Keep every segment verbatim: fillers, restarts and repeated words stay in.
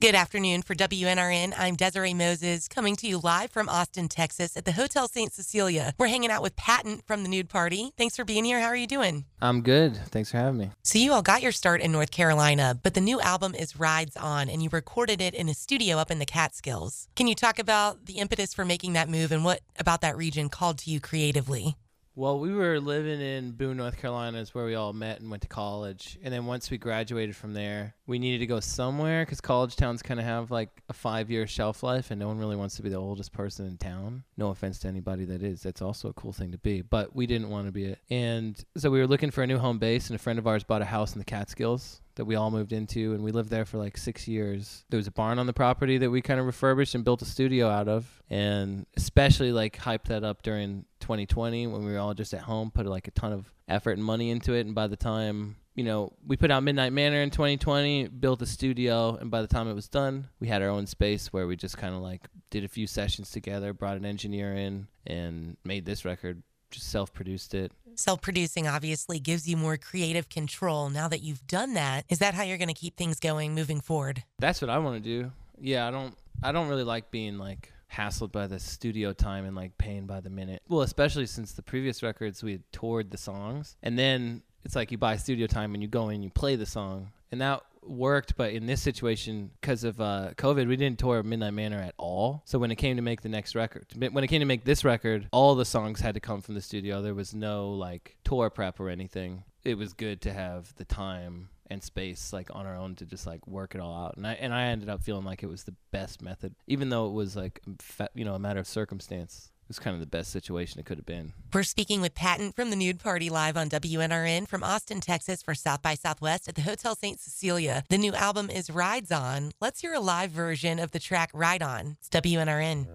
Good afternoon. For W N R N, I'm Desiree Moses, coming to you live from Austin, Texas at the Hotel Saint Cecilia. We're hanging out with Patton from the Nude Party. Thanks for being here. How are you doing? I'm good. Thanks for having me. So you all got your start in North Carolina, but the new album is Rides On, and you recorded it in a studio up in the Catskills. Can you talk about the impetus for making that move and what about that region called to you creatively? Well, we were living in Boone, North Carolina, is where we all met and went to college. And then once we graduated from there, we needed to go somewhere because college towns kind of have like a five-year shelf life, and no one really wants to be the oldest person in town. No offense to anybody that is. That's also a cool thing to be. But we didn't want to be it. And so we were looking for a new home base, and a friend of ours bought a house in the Catskills that we all moved into, and we lived there for like six years. There was a barn on the property that we kind of refurbished and built a studio out of, and especially like hyped that up during twenty twenty when we were all just at home, put like a ton of effort and money into it. And by the time, you know, we put out Midnight Manor in twenty twenty, built a studio, and by the time it was done, we had our own space where we just kind of like did a few sessions together, brought an engineer in, and made this record. Just self-produced it. Self-producing obviously gives you more creative control. Now that you've done that, is that how you're going to keep things going moving forward? That's what I want to do. Yeah, I don't I don't really like being like hassled by the studio time and like paying by the minute. Well, especially since the previous records we had toured the songs, and then it's like you buy studio time and you go in and you play the song, and that worked. But in this situation, because of uh, COVID, we didn't tour Midnight Manor at all. So when it came to make the next record, when it came to make this record, all the songs had to come from the studio. There was no like tour prep or anything. It was good to have the time and space like on our own to just like work it all out. And I and I ended up feeling like it was the best method, even though it was like you know a matter of circumstance. It was kind of the best situation it could have been. We're speaking with Patton from the Nude Party live on W N R N from Austin, Texas for South by Southwest at the Hotel Saint Cecilia. The new album is Rides On. Let's hear a live version of the track Ride On. It's W N R N.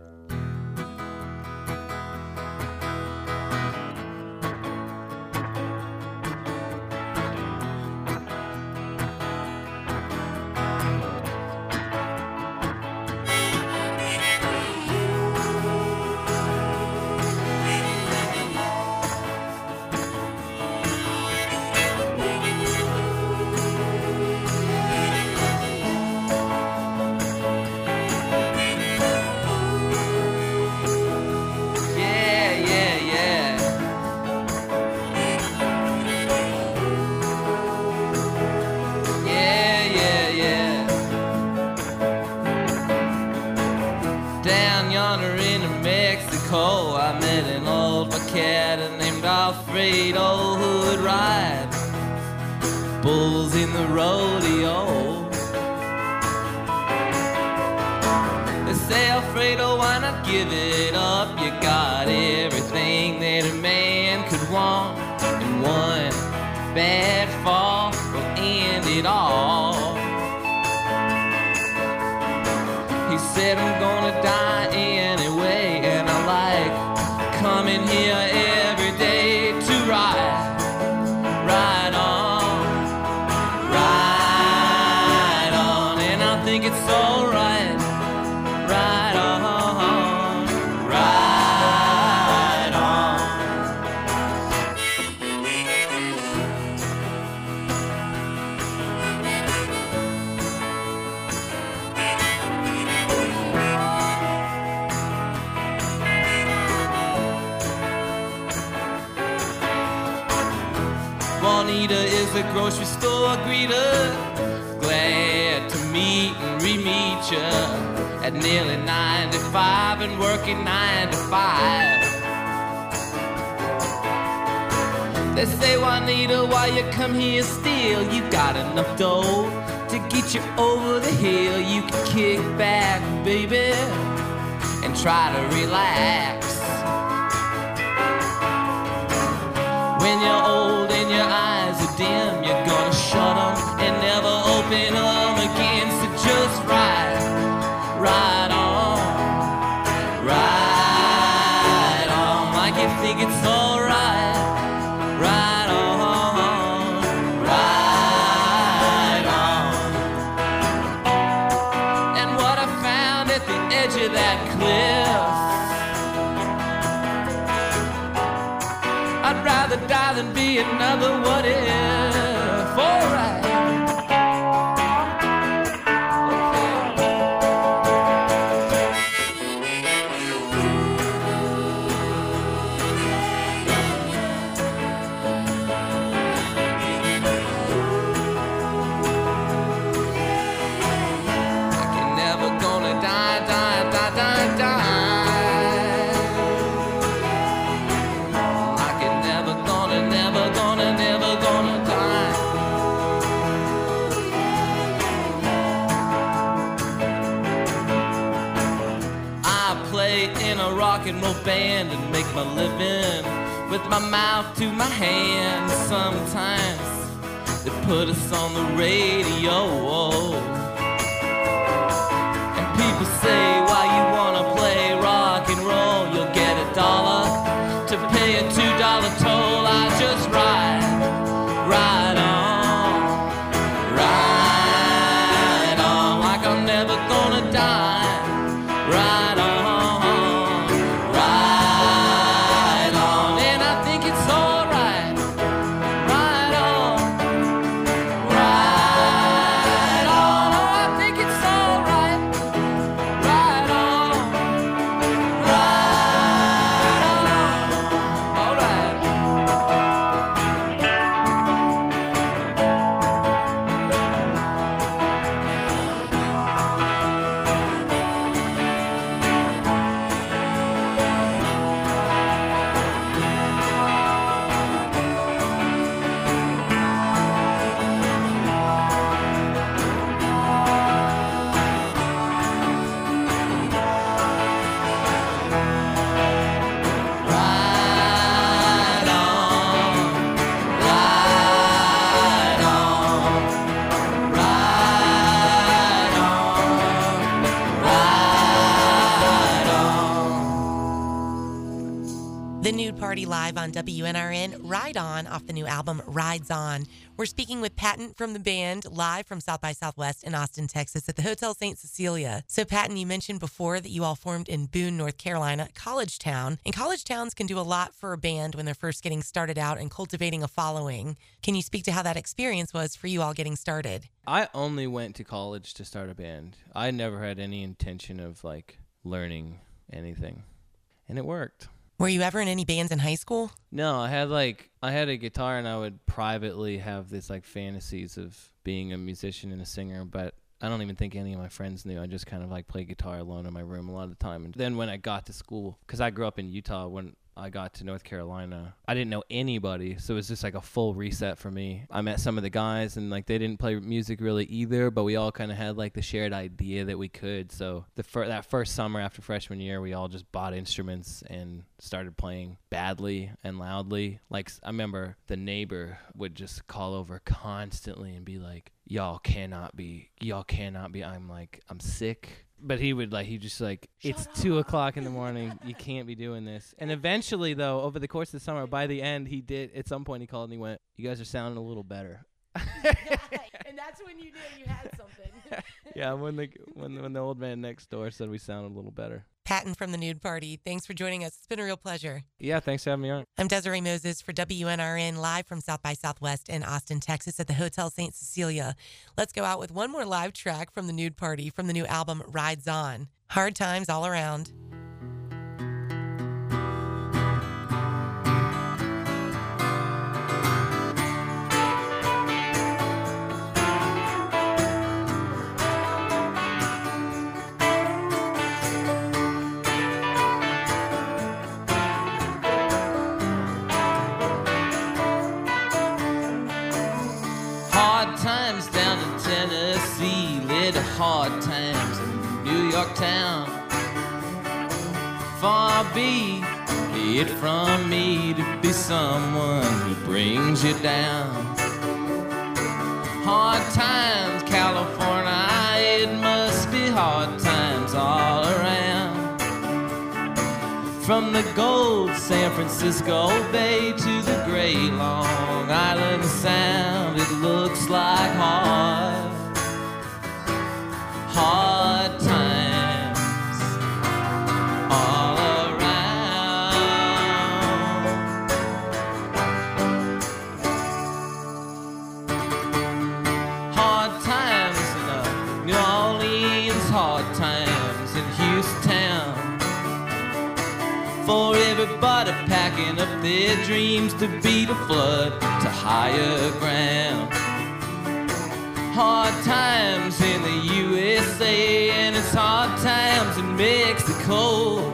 I met an old vaquero named Alfredo who would ride bulls in the rodeo. They say, Alfredo, why not give it up? You got everything that a man could want, and one bad fall will end it all. He said, I'm gonna die anyway, and I like coming here every day to ride, ride on, ride on, and I think it's alright, ride on, ride on. Juanita is a grocery store greeter, glad to meet and re-meet ya at nearly ninety-five and working nine to five. They say, Juanita, why you come here still? You got enough dough to get you over the hill. You can kick back, baby, and try to relax. When you're old and your eyes are dim, you're gonna shut them and never open them again. So just ride, ride on, ride on, like you think it's alright. Ride on, ride on. And what I found at the edge of that cliff, I'd rather die than be another what if. Alright. Okay. a rock and roll band and make my living with my mouth to my hands. Sometimes they put us on the radio, and people say, why you wanna play rock and roll? You'll get a dollar to pay a two dollar toll. I just ride, ride on, ride on like I'm never gonna die. Ride on, ride on, and I think it's alright. Ride on, ride on, oh, I think it's alright. Ride on, ride on, alright. Ride on, ride on, ride on, ride on. The Nude Party live on W N R N, Ride On, off the new album Rides On. We're speaking with Patton from the band live from South by Southwest in Austin, Texas at the Hotel Saint Cecilia. So Patton, you mentioned before that you all formed in Boone, North Carolina, college town. And college towns can do a lot for a band when they're first getting started out and cultivating a following. Can you speak to how that experience was for you all getting started? I only went to college to start a band. I never had any intention of like learning anything, and it worked. Were you ever in any bands in high school? No, I had like I had a guitar, and I would privately have this like fantasies of being a musician and a singer, but I don't even think any of my friends knew. I just kind of like played guitar alone in my room a lot of the time. And then when I got to school, because I grew up in Utah, when I got to North Carolina, I didn't know anybody, so it was just like a full reset for me. I met some of the guys, and like they didn't play music really either, but we all kind of had like the shared idea that we could. So the fir- that first summer after freshman year, we all just bought instruments and started playing badly and loudly. Like I remember the neighbor would just call over constantly and be like, y'all cannot be, y'all cannot be, I'm like, I'm sick. But he would like, he just like, it's two o'clock in the morning. You can't be doing this. And eventually, though, over the course of the summer, by the end, he did, at some point, he called and he went, you guys are sounding a little better. And that's when you knew you had something. Yeah, when the when when the old man next door said we sounded a little better. Patton from the Nude Party, thanks for joining us. It's been a real pleasure. Yeah, thanks for having me on. I'm Desiree Moses for W N R N, live from South by Southwest in Austin, Texas at the Hotel Saint Cecilia. Let's go out with one more live track from the Nude Party from the new album Rides On. Hard times all around. Hard times down in Tennessee led to hard times in New York town. Far be it from me to be someone who brings you down. Hard times, California, it must be hard times all around. From the gold San Francisco Bay to the gray Long Island Sound, it looks like hard, hard times all around. Hard times in uh, New Orleans, hard times in Houston. For everybody packing up their dreams to beat a flood to higher ground. Hard times in the U S A, and it's hard times in Mexico.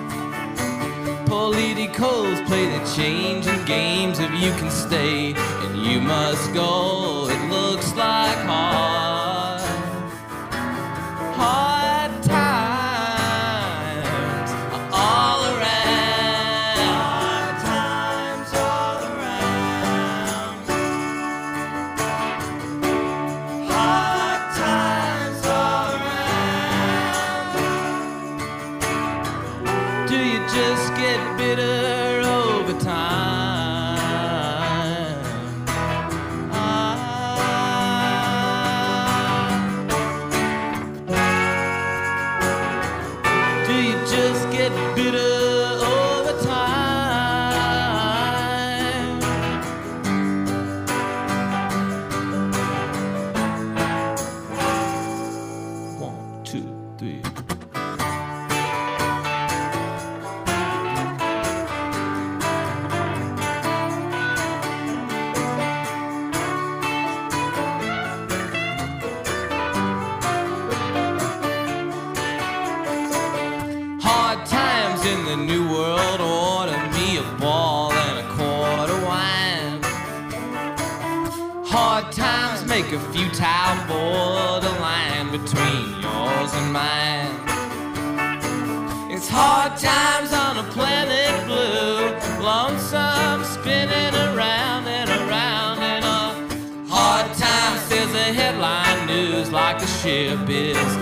Politicos play the changing games of you can stay and you must go. It looks like hard, hard times all get bitter over time? Ah. Do you just get bitter over time? One, two, three. Hard times in the new world order me a ball and a quart of wine. Hard times make a futile borderline between yours and mine. It's hard times on a planet blue, lonesome, spinning around and around in a hard time, says the headline news, like the ship is